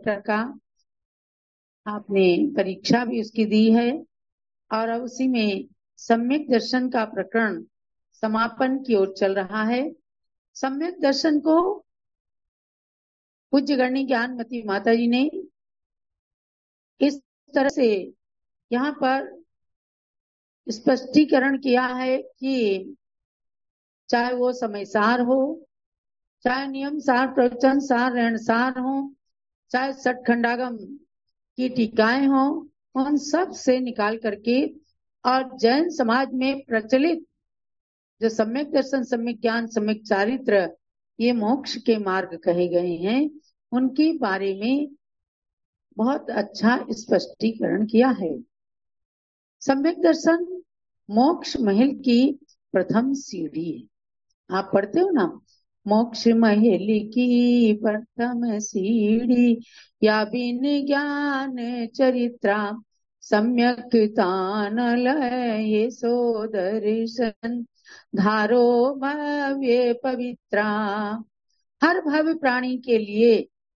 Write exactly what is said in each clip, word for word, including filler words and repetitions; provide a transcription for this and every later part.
Chapter का आपने परीक्षा भी उसकी दी है और अब उसी में सम्यक दर्शन का प्रकरण समापन की ओर चल रहा है। सम्यक दर्शन को पूज्य गणी ज्ञानमती माता जी ने इस तरह से यहाँ पर स्पष्टीकरण किया है कि चाहे वो समय सार हो, चाहे नियम सार, प्रवचन सार, रहन सार हो, चाहे सठखंडागम की टीकाएं हो, उन सब से निकाल करके और जैन समाज में प्रचलित जो सम्यक दर्शन, सम्यक ज्ञान, सम्यक चारित्र, ये मोक्ष के मार्ग कहे गए हैं, उनके बारे में बहुत अच्छा स्पष्टीकरण किया है। सम्यक दर्शन मोक्ष महल की प्रथम सीढ़ी है। आप पढ़ते हो ना, मोक्ष महल की प्रथम सीढ़ी या बिन ज्ञान चरित्रा सम्यक तान लय सो दर्शन धारो भव्य पवित्रा। हर भव्य प्राणी के लिए,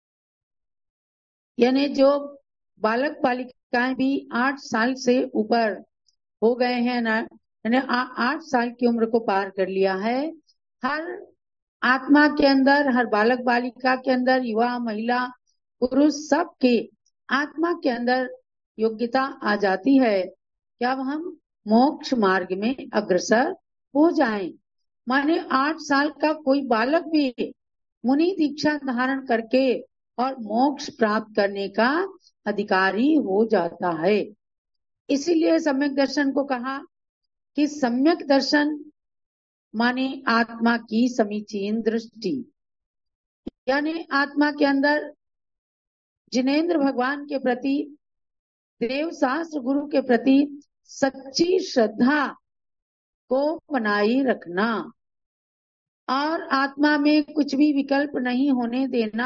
यानी जो बालक बालिकाएं भी आठ साल से ऊपर हो गए हैं ना, यानी आठ साल की उम्र को पार कर लिया है, हर आत्मा के अंदर, हर बालक बालिका के अंदर, युवा महिला पुरुष, सब के आत्मा के अंदर योग्यता आ जाती है कि अब हम मोक्ष मार्ग में अग्रसर हो जाएं। माने आठ साल का कोई बालक भी मुनि दीक्षा धारण करके और मोक्ष प्राप्त करने का अधिकारी हो जाता है। इसीलिए सम्यक दर्शन को कहा कि सम्यक दर्शन माने आत्मा की समीचीन दृष्टि, यानी आत्मा के अंदर जिनेंद्र भगवान के प्रति, देव शास्त्र गुरु के प्रति सच्ची श्रद्धा को बनाए रखना और आत्मा में कुछ भी विकल्प नहीं होने देना,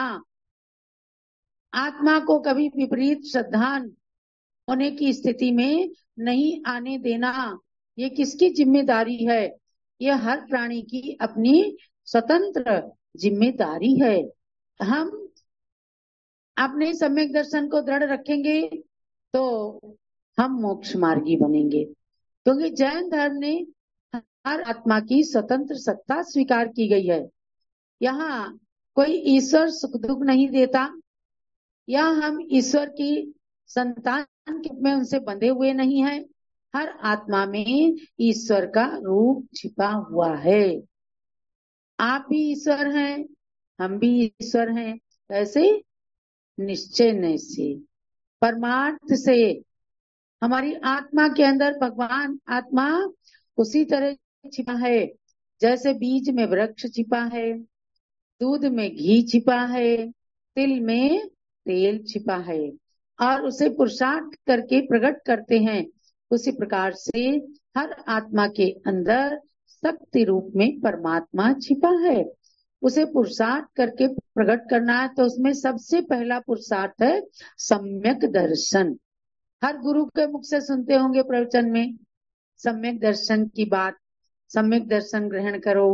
आत्मा को कभी विपरीत श्रद्धा होने की स्थिति में नहीं आने देना। ये किसकी जिम्मेदारी है? ये हर प्राणी की अपनी स्वतंत्र जिम्मेदारी है। हम अपने सम्यक दर्शन को दृढ़ रखेंगे तो हम मोक्ष मार्गी बनेंगे, क्योंकि जैन धर्म ने हर आत्मा की स्वतंत्र सत्ता स्वीकार की गई है। यहाँ कोई ईश्वर सुख दुख नहीं देता, या हम ईश्वर की संतान के रूप में उनसे बंधे हुए नहीं हैं। हर आत्मा में ईश्वर का रूप छिपा हुआ है। आप भी ईश्वर हैं, हम भी ईश्वर हैं। कैसे? निश्चय नहीं से, परमार्थ से। हमारी आत्मा के अंदर भगवान आत्मा उसी तरह छिपा है जैसे बीज में वृक्ष छिपा है, दूध में घी छिपा है, तिल में तेल छिपा है, और उसे पुरुषार्थ करके प्रकट करते हैं। उसी प्रकार से हर आत्मा के अंदर शक्ति रूप में परमात्मा छिपा है। उसे पुरुषार्थ करके प्रकट करना है, तो उसमें सबसे पहला पुरुषार्थ है सम्यक दर्शन। हर गुरु के मुख से सुनते होंगे प्रवचन में सम्यक दर्शन की बात, सम्यक दर्शन ग्रहण करो।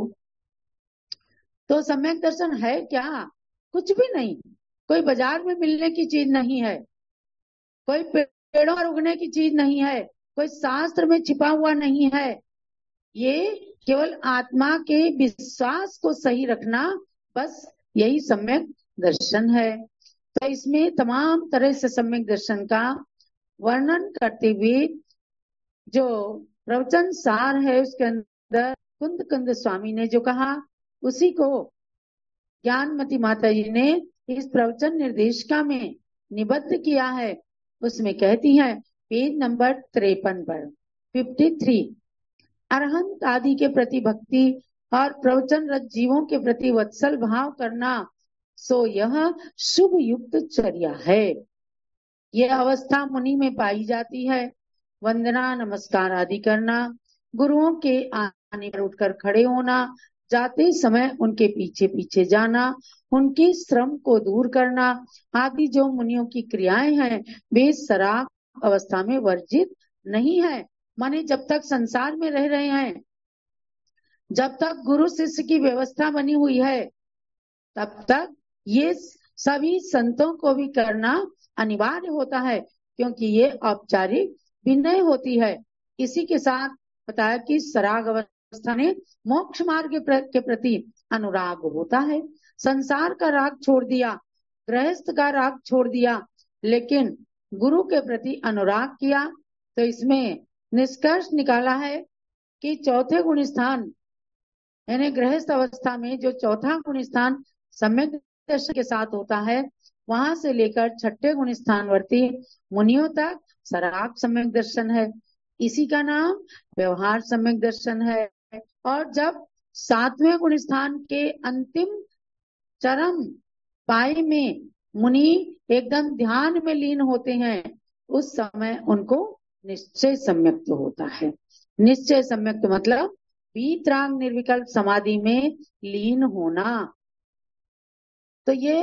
तो सम्यक दर्शन है क्या? कुछ भी नहीं। कोई बाजार में मिलने की चीज नहीं है, कोई पेड़ों पर उगने की चीज नहीं है, कोई शास्त्र में छिपा हुआ नहीं है। ये केवल आत्मा के विश्वास को सही रखना, बस यही सम्यक दर्शन है। तो इसमें तमाम तरह से सम्यक दर्शन का वर्णन करते हुए जो प्रवचन सार है, उसके अंदर कुंद कंद स्वामी ने जो कहा, उसी को ज्ञानमती माता जी ने इस प्रवचन निर्देशिका में निबद्ध किया है। उसमें कहती हैं पेज नंबर तिरपन पर फिफ्टी थ्री, अरहंत आदि के प्रति भक्ति और प्रवचन रत जीवों के प्रति वत्सल भाव करना, सो यह शुभ युक्त चर्या है। यह अवस्था मुनि में पाई जाती है। वंदना नमस्कार आदि करना, गुरुओं के आने पर उठकर खड़े होना, जाते समय उनके पीछे पीछे जाना, उनके श्रम को दूर करना आदि जो मुनियों की क्रियाएं हैं, वे शराब अवस्था में वर्जित नहीं है। माने जब तक संसार में रह रहे हैं, जब तक गुरु शिष्य की व्यवस्था बनी हुई है, तब तक ये सभी संतों को भी करना अनिवार्य होता है, क्योंकि ये औपचारिक विनय होती है। इसी के साथ बताया कि सराग अवस्था में मोक्ष मार्ग के प्रति अनुराग होता है। संसार का राग छोड़ दिया, गृहस्थ का राग छोड़ दिया, लेकिन गुरु के प्रति अनुराग किया, तो इसमें निष्कर्ष निकाला है कि चौथे गुण स्थान यानी गृहस्थ अवस्था में जो चौथा गुण स्थान सम्यक दर्शन के साथ होता है, वहां से लेकर छठे गुण स्थानवर्ती मुनियों तक सराग सम्यक दर्शन है। इसी का नाम व्यवहार सम्यक दर्शन है। और जब सातवें गुण स्थान के अंतिम चरम पाई में मुनि एकदम ध्यान में लीन होते हैं, उस समय उनको निश्चय सम्यक्त होता है। निश्चय सम्यक्त मतलब वीतराग निर्विकल्प समाधि में लीन होना। तो ये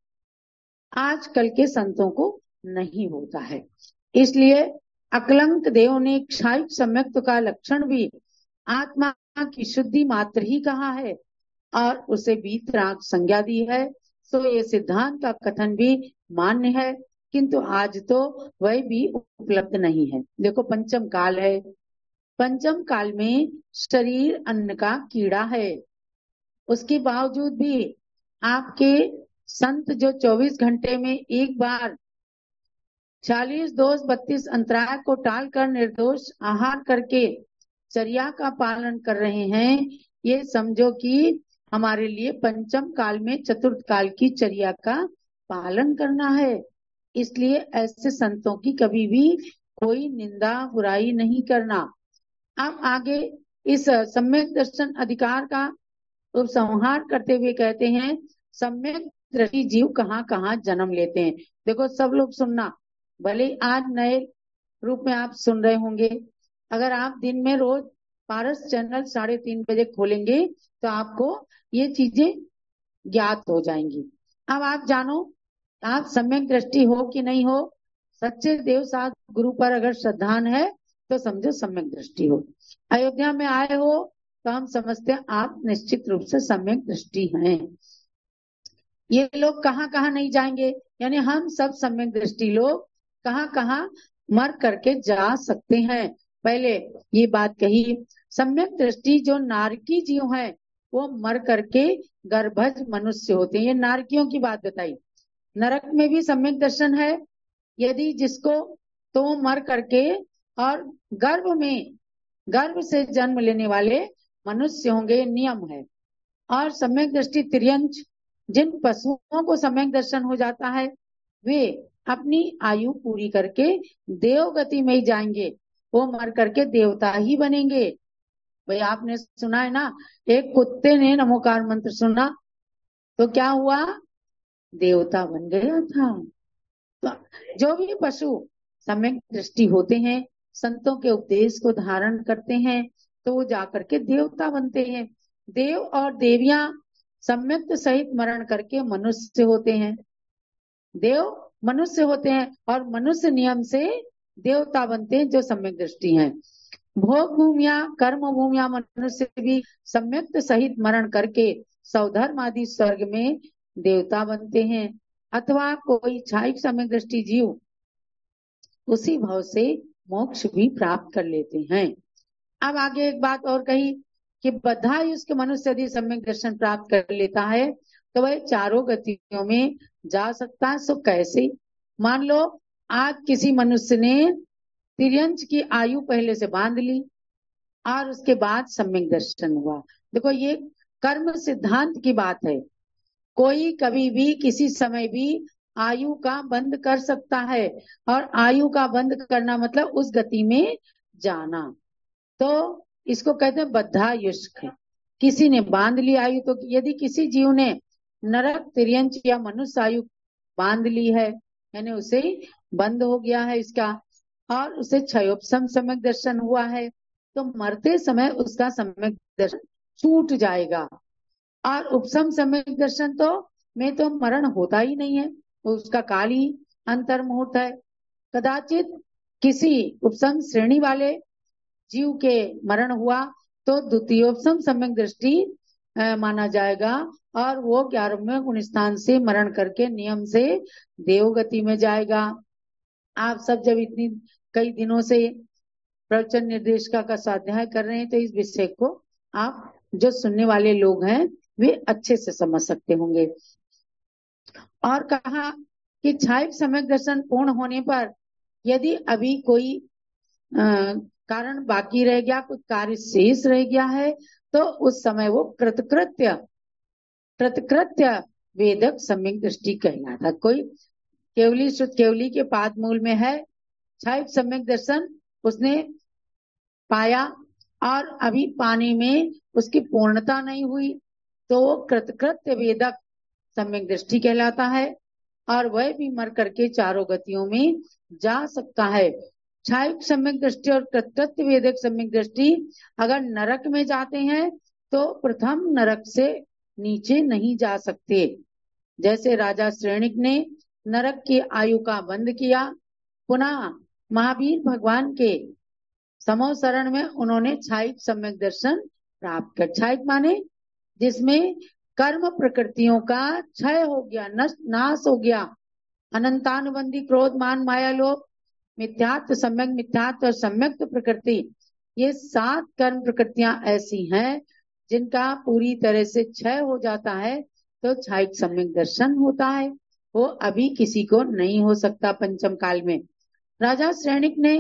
आजकल के संतों को नहीं होता है। इसलिए अकलंक देव ने क्षायिक सम्यक्त का लक्षण भी आत्मा की शुद्धि मात्र ही कहा है और उसे वीतराग संज्ञा दी है। तो ये सिद्धांत का कथन भी मान्य है, किंतु आज तो वह भी उपलब्ध नहीं है। देखो पंचम काल है, पंचम काल में शरीर अन्न का कीड़ा है, उसके बावजूद भी आपके संत जो चौबीस घंटे में एक बार चालीस दोष बत्तीस अंतराय को टालकर निर्दोष आहार करके चर्या का पालन कर रहे हैं, ये समझो कि हमारे लिए पंचम काल में चतुर्थ काल की चर्या का पालन करना है। इसलिए ऐसे संतों की कभी भी कोई निंदा बुराई नहीं करना। अब आगे इस सम्यक दर्शन अधिकार का उपसंहार करते हुए कहते हैं, सम्यक दृष्टि जीव कहाँ कहाँ जन्म लेते हैं। देखो सब लोग सुनना, भले आज नए रूप में आप सुन रहे होंगे, अगर आप दिन में रोज पारस चैनल साढ़े तीन बजे खोलेंगे तो आपको ये चीजें ज्ञात हो जाएंगी। अब आप जानो, आप सम्यक दृष्टि हो कि नहीं हो, सच्चे देव साथ गुरु पर अगर श्रद्धान है तो समझो सम्यक दृष्टि हो। अयोध्या में आए हो तो हम समझते हैं आप निश्चित रूप से सम्यक दृष्टि हैं। ये लोग कहाँ कहाँ नहीं जाएंगे, यानी हम सब सम्यक दृष्टि लोग कहाँ कहाँ मर करके जा सकते हैं। पहले ये बात कही, सम्यक दृष्टि जो नारकी जीव हैं वो मर करके गर्भज मनुष्य होते हैं। ये नारकियों की बात बताई। नरक में भी सम्यक दर्शन है, यदि जिसको तो मर करके और गर्भ में गर्भ से जन्म लेने वाले मनुष्य होंगे, नियम है। और सम्यक दृष्टि तिर्यंच, जिन पशुओं को सम्यक दर्शन हो जाता है वे अपनी आयु पूरी करके देव गति में ही जाएंगे, वो मर करके देवता ही बनेंगे। भाई आपने सुना है ना, एक कुत्ते ने नमोकार मंत्र सुना तो क्या हुआ, देवता बन गया था। तो जो भी पशु सम्यक दृष्टि होते हैं, संतों के उपदेश को धारण करते हैं, तो वो जाकर के देवता बनते हैं। देव और देवियां सम्यक सहित मरण करके मनुष्य होते हैं। देव मनुष्य होते हैं और मनुष्य नियम से देवता बनते हैं जो सम्यक दृष्टि हैं। भोग भूमिया कर्म भूमिया मनुष्य भी सम्यक सहित मरण करके सौधर्म आदि स्वर्ग में देवता बनते हैं, अथवा कोई क्षायिक सम्यक दृष्टि जीव उसी भाव से मोक्ष भी प्राप्त कर लेते हैं। अब आगे एक बात और कही कि बद्धायुष्क मनुष्य यदि सम्यक दर्शन प्राप्त कर लेता है तो वह चारों गतियों में जा सकता है। सो कैसे, मान लो आज किसी मनुष्य ने तिर्यंच की आयु पहले से बांध ली और उसके बाद सम्यक दर्शन हुआ। देखो ये कर्म सिद्धांत की बात है, कोई कभी भी किसी समय भी आयु का बंद कर सकता है, और आयु का बंद करना मतलब उस गति में जाना, तो इसको कहते हैं बद्धायुष्क। किसी ने बांध ली आयु, तो यदि किसी जीव ने नरक तिर्यंच या मनुष्य आयु बांध ली है, यानी उसे बंद हो गया है इसका, और उसे क्षयोपशम सम्यक दर्शन हुआ है, तो मरते समय उसका सम्यक दर्शन छूट जाएगा। और उपशम सम्यक दर्शन तो में तो मरण होता ही नहीं है, उसका काल ही अंतर मुहूर्त है। कदाचित किसी उपशम श्रेणी वाले जीव के मरण हुआ तो द्वितीयोपशम सम्यक दृष्टि माना जाएगा, और वो ग्यारहवें गुण स्थान से मरण करके नियम से देवगति में जाएगा। आप सब जब इतनी कई दिनों से प्रवचन निर्देशिका का स्वाध्याय कर रहे हैं तो इस विषय को आप जो सुनने वाले लोग हैं वे अच्छे से समझ सकते होंगे। और कहा कि छाया सम्यक दर्शन पूर्ण होने पर यदि अभी कोई आ, कारण बाकी रह गया, कुछ कार्य शेष रह गया है, तो उस समय वो कृतकृत्य कृतकृत्य वेदक सम्यक दृष्टि कहलाता। कोई केवली शुद्ध केवली के पाद मूल में है छाया सम्यक दर्शन उसने पाया और अभी पाने में उसकी पूर्णता नहीं हुई, तो वो कृतकृत्य वेदक सम्यक दृष्टि कहलाता है और वह भी मर करके चारों गतियों में जा सकता है। छाया सम्यक दृष्टि और कृतकृत्य वेदक सम्यक दृष्टि अगर नरक में जाते हैं तो प्रथम नरक से नीचे नहीं जा सकते। जैसे राजा श्रेणिक ने नरक की आयु का बंद किया, पुनः महावीर भगवान के समोसरण में उन्होंने छाया सम्यक दर्शन प्राप्त कर। छाया माने जिसमें कर्म प्रकृतियों का क्षय हो गया, नष्ट नाश हो गया, अनंतानुबंधी क्रोध मान माया लोभ मिथ्यात्व सम्यक मिथ्यात्व और सम्यक प्रकृति, ये सात कर्म प्रकृतियां ऐसी हैं जिनका पूरी तरह से क्षय हो जाता है तो छाया सम्यक दर्शन होता है। वो अभी किसी को नहीं हो सकता पंचम काल में। राजा श्रेणिक ने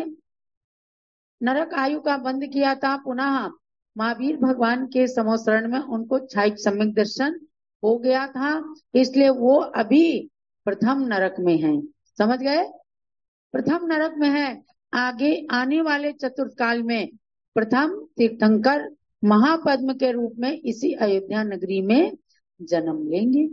नरक आयु का बंद किया था, पुनः महावीर भगवान के समोसरण में उनको छाया सम्यक दर्शन हो गया था, इसलिए वो अभी प्रथम नरक में हैं। समझ गए? प्रथम नरक में है। आगे आने वाले चतुर्थ काल में प्रथम तीर्थंकर महापद्म के रूप में इसी अयोध्या नगरी में जन्म लेंगे।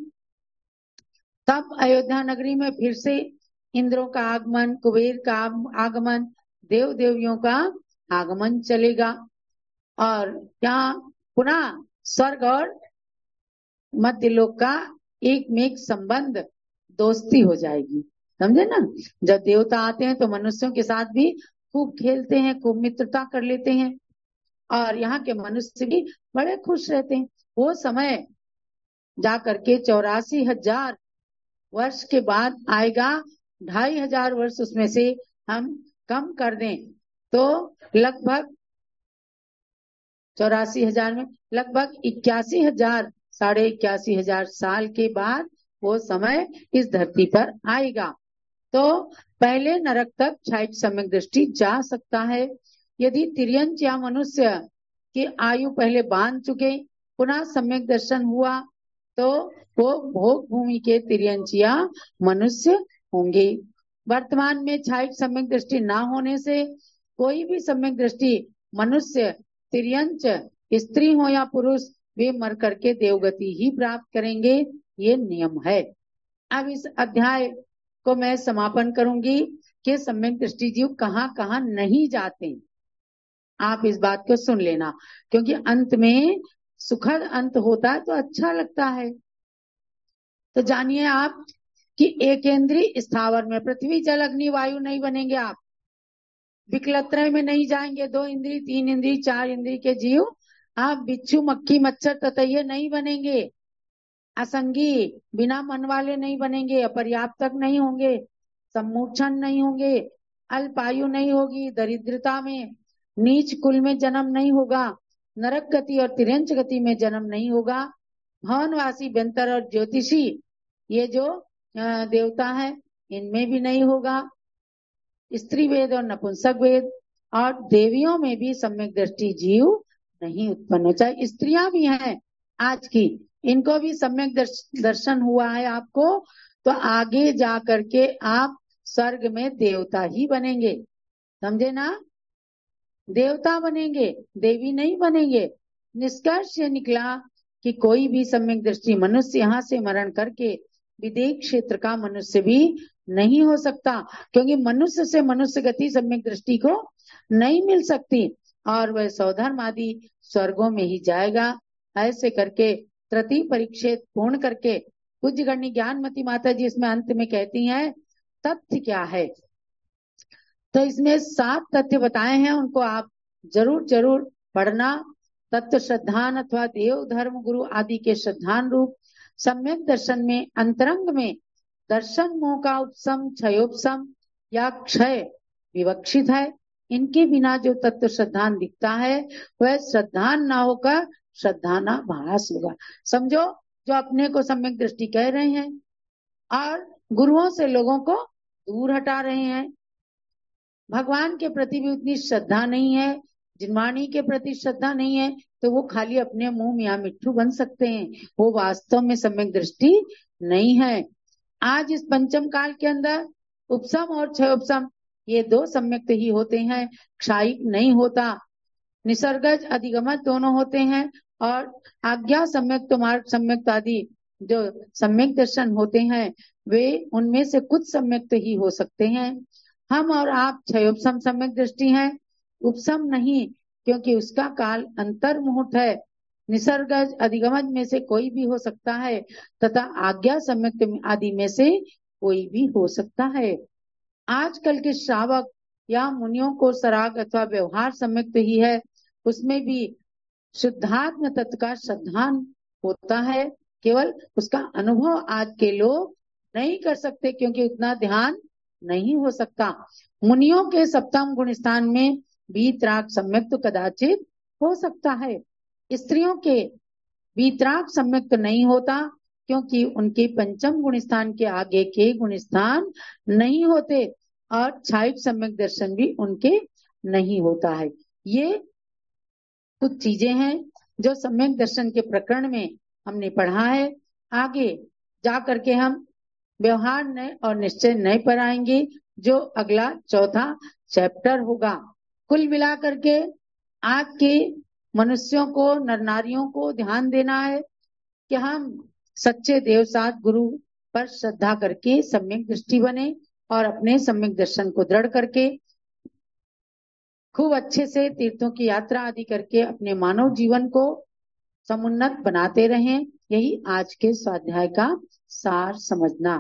तब अयोध्या नगरी में फिर से इंद्रों का आगमन, कुबेर का आगमन, देव देवियों का आगमन चलेगा और यहाँ पुनः स्वर्ग और मध्य लोक का एक में एक संबंध दोस्ती हो जाएगी। समझे ना? जब देवता आते हैं तो मनुष्यों के साथ भी खूब खेलते हैं, खूब मित्रता कर लेते हैं और यहाँ के मनुष्य भी बड़े खुश रहते हैं। वो समय जा करके चौरासी हजार वर्ष के बाद आएगा। ढाई हजार वर्ष उसमें से हम कम कर दें तो लगभग चौरासी हजार में लगभग इक्यासी हजार साढ़े इक्यासी हजार साल के बाद वो समय इस धरती पर आएगा। तो पहले नरक तक छाया सम्यक दृष्टि जा सकता है। यदि तिर्यंच या मनुष्य की आयु पहले बांध चुके, पुनः सम्यक दर्शन हुआ तो वो भोग भूमि के तिर्यंच या मनुष्य होंगे। वर्तमान में छाया सम्यक दृष्टि ना होने से कोई भी सम्यक दृष्टि मनुष्य, तिर्यंच, स्त्री हो या पुरुष, वे मर करके देवगति ही प्राप्त करेंगे। ये नियम है। अब इस अध्याय को मैं समापन करूंगी कि सम्यक दृष्टि जीव कहाँ कहाँ नहीं जाते। आप इस बात को सुन लेना, क्योंकि अंत में सुखद अंत होता है तो अच्छा लगता है। तो जानिए आप कि एकेंद्रीय स्थावर में पृथ्वी जल अग्नि वायु नहीं बनेंगे। आप विकलत्रय में नहीं जाएंगे। दो इंद्री, तीन इंद्री, चार इंद्री के जीव आप बिच्छू, मक्खी, मच्छर, ततैये नहीं बनेंगे। असंगी बिना मन वाले नहीं बनेंगे। अपर्याप्तक नहीं होंगे। सम्मूर्छन नहीं होंगे। अल्पायु नहीं होगी। दरिद्रता में नीच कुल में जन्म नहीं होगा। नरक गति और तिर्यंच गति में जन्म नहीं होगा। भवनवासी, व्यंतर और ज्योतिषी, ये जो देवता है, इनमें भी नहीं होगा। स्त्री वेद और नपुंसक वेद और देवियों में भी सम्यक दृष्टि जीव नहीं उत्पन्न हो। चाहे स्त्रियां भी हैं आज की, इनको भी सम्यक दर्शन हुआ है आपको, तो आगे जा करके आप स्वर्ग में देवता ही बनेंगे। समझे ना? देवता बनेंगे, देवी नहीं बनेंगे। निष्कर्ष ये निकला कि कोई भी सम्यक दृष्टि मनुष्य यहाँ से मरण करके विदेह क्षेत्र का मनुष्य भी नहीं हो सकता, क्योंकि मनुष्य से मनुष्य गति सम्यक दृष्टि को नहीं मिल सकती और वह सौधर्म आदि स्वर्गों में ही जाएगा। ऐसे करके तृतीय परिच्छेद पूर्ण करके पूज्य गणी ज्ञानमती माता जी इसमें अंत में कहती हैं तथ्य क्या है। तो इसमें सात तथ्य बताए हैं, उनको आप जरूर जरूर पढ़ना। तत्व श्रद्धान अथवा देव धर्म गुरु आदि के श्रद्धान रूप सम्यक दर्शन में अंतरंग में दर्शन मोह का उपशम क्षयोपशम या क्षय विवक्षित है। इनके बिना जो तत्व श्रद्धान दिखता है वह श्रद्धान ना होकर श्रद्धाना भास होगा। समझो, जो अपने को सम्यक दृष्टि कह रहे हैं और गुरुओं से लोगों को दूर हटा रहे हैं, भगवान के प्रति भी उतनी श्रद्धा नहीं है, जिनवाणी के प्रति श्रद्धा नहीं है, तो वो खाली अपने मुंह मियाँ मिट्ठू बन सकते हैं, वो वास्तव में सम्यक दृष्टि नहीं है। आज इस पंचम काल के अंदर उपशम और क्षयोपशम ये दो सम्यक्त ही होते हैं, क्षायिक नहीं होता। निसर्गज अधिगमज दोनों होते हैं और आज्ञा सम्यक्त मार्ग सम्यक्त आदि जो सम्यक दर्शन होते हैं वे उनमें से कुछ सम्यक्त ही हो सकते हैं। हम और आप क्षयोपशम सम्यक दृष्टि हैं, उपशम नहीं, क्योंकि उसका काल अंतर मुहूर्त है। निसर्गज अधिगमज में से कोई भी हो सकता है तथा आज्ञा सम्यक्त आदि में से कोई भी हो सकता है। आजकल के श्रावक या मुनियों को सराग अथवा व्यवहार सम्यक्त ही है, उसमें भी शुद्धात्म तत्व का श्रद्धान होता है, केवल उसका अनुभव आज के लोग नहीं कर सकते क्योंकि उतना ध्यान नहीं हो सकता। मुनियों के सप्तम गुण स्थान में वीतराग सम्यक्त कदाचित हो सकता है, स्त्रियों के वीतराग सम्यक्त नहीं होता क्योंकि उनके पंचम गुण स्थान के आगे के गुण स्थान नहीं होते और क्षायिक सम्यक दर्शन भी उनके नहीं होता है। ये कुछ चीजें हैं जो सम्यक दर्शन के प्रकरण में हमने पढ़ा है। आगे जा करके हम व्यवहार नय और निश्चय नय पर आएंगे, जो अगला चौथा चैप्टर होगा। कुल मिलाकर के आज के मनुष्यों को, नर नारियों को ध्यान देना है कि हम सच्चे देवसात गुरु पर श्रद्धा करके सम्यक दृष्टि बने और अपने सम्यक दर्शन को दृढ़ करके खूब अच्छे से तीर्थों की यात्रा आदि करके अपने मानव जीवन को समुन्नत बनाते रहें। यही आज के स्वाध्याय का सार समझना।